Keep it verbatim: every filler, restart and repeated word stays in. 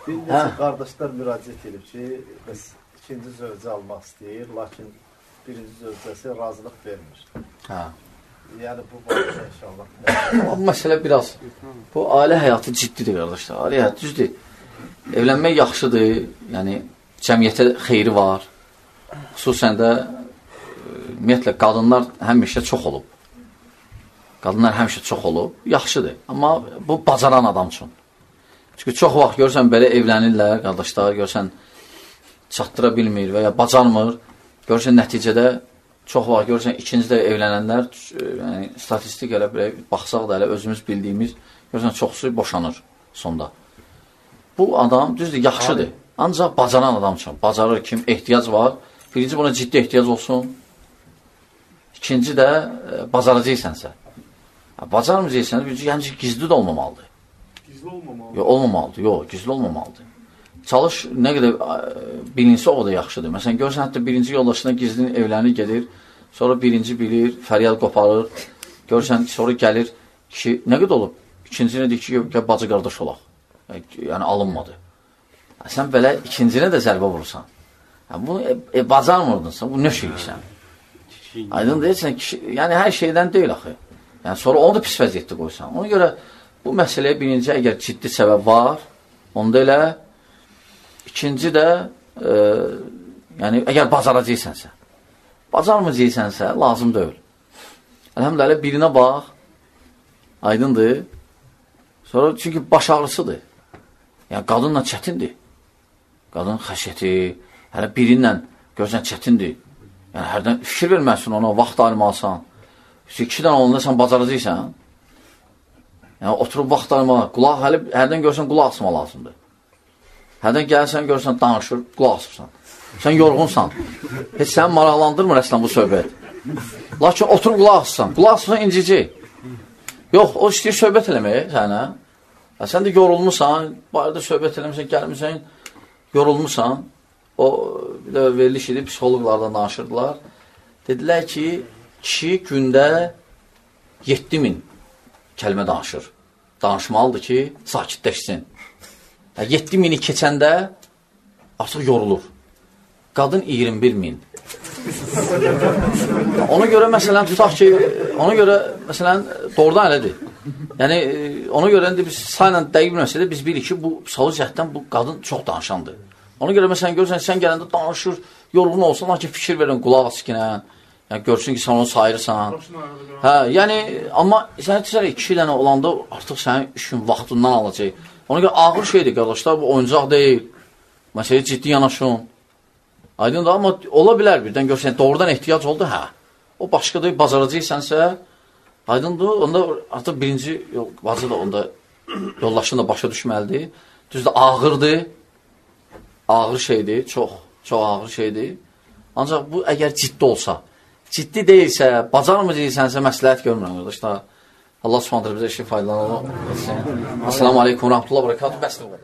Bir neçə qardaşlar müraciət edib ki, bəs ikinci zövcə almaq istəyir, lakin birinci zövcəsi razılıq vermir. Hə. Yəni bu barədə inşallah. Bu məsələ biraz, bu ailə həyatı ciddidir qardaşlar. Ailə həyatı düzdür. Evlənmək yaxşıdır, yəni cəmiyyətə xeyri var. Xüsusən də ümumiyyətlə qadınlar həmişə çox olub. Qadınlar həmişə çox olub, yaxşıdır. Amma bu bacaran adam üçün. Çünki çox vaxt görürsən belə evlənirlər, qardaşlar, görürsən çatdıra bilmir və ya bacarmır. Görürsən nəticədə çox vaxt görürsən ikinci də evlənənlər, yəni statistik elə belə baxsaq da elə özümüz bildiyimiz, görürsən çoxsu boşanır sonda. Bu adam düzdür, yaxşıdır. Ancaq bacaran adam üçün, bacarır kim, ehtiyac var. Birinci buna ciddi ehtiyac olsun. İkinci də bacaracaqsənsə. Bacarmayacaqsənsə, birinci yəni gizli də olmamalıdır. Gizli olmamalıdır? Yox, olmamalıdır, yox, gizli olmamalıdır. Çalış, nə qədər bilinsə o da yaxşıdır. Məsələn, görürsən, hətta birinci yoldaşına gizlin evlənir, gedir, sonra birinci bilir, fəryad qoparır, görürsən, sonra gəlir, kişi, nə qədər olub? İkinci nədir ki, gəl bacı qardaş olaq. Yəni, alınmadı. Sən belə ikincinə də zərbə vurursan. Yəni, bunu e, e, bacarmırdınsa, bu nə şeysən? Aydın deyilsən, kişi, yəni hər şeydən deyil axı. Yəni, sonra onu da pis vəziyyətdə qoysan. Ona görə bu məsələyə birinci, əgər ciddi səbəb var, onda elə, ikinci də, e, yəni, əgər bacaracaqsənsə, bacarmayacaqsənsə, lazım deyil. Əlhəmdülə, birinə bax, aydındır, sonra çünki baş ağrısıdır. Yəni, qadınla çətindir. Qadın xəşəti, hələ birinlə görsən çətindir. Yəni, hərdən fikir verməsin ona, vaxt ayırmalısan. İki dənə olanda sən bacaracaqsan. Yəni, oturub vaxt ayırmalı. Qulaq, hələ, hərdən görsən qulaq asma lazımdır. Hərdən gəlsən, görsən danışır, qulaq asırsan. Sən yorğunsan. Heç səni maraqlandırmır əslən bu söhbət. Lakin oturub qulaq asırsan. Qulaq asırsan incici. Yox, o istəyir söhbət eləməyə sənə. Sən də yorulmuşsan, barədə söhbət eləmişsən, gəlmişsən, yorulmuşsan. O, bir də veriliş edib, psixoloqlardan danışırdılar. Dedilər ki, kişi gündə yeddi min kəlmə danışır. Danışmalıdır ki, sakitləşsin. yeddi mini keçəndə artıq yorulur. Qadın iyirmi bir min. Ona görə, məsələn, tutaq ki, ona görə, məsələn, doğrudan elədir. Yəni, ona görə biz sayla dəqiq bilməsə də biz bilirik ki, bu psixoloji cəhətdən bu qadın çox danışandır. Ona görə, məsələn, görürsən, sən gələndə danışır, yorğun olsan, lakin fikir verin qulaq askinə, yəni, görsün ki, sən onu sayırsan. Hə, yəni, amma sən etsən, iki dənə olanda artıq sənin üç gün vaxtından alacaq. Ona görə ağır şeydir, qardaşlar, bu oyuncaq deyil. Məsələ ciddi yanaşın. Aydın da, amma ola bilər birdən görsən, doğrudan ehtiyac oldu, hə. O başqadır, bacaracaqsənsə, aydındır, onda artıq birinci bacı da onda yoldaşını da başa düşməlidir. Düzdür, ağırdır, ağır şeydir, çox, çox ağır şeydir. Ancaq bu əgər ciddi olsa, ciddi deyilsə, bacarmayacaqsənsə məsləhət görmürəm, qardaşlar. Allah subhanətlə bizə işin faydalanır. Assalamu aleykum, rahmetullah, barakatuhu, bəsdir.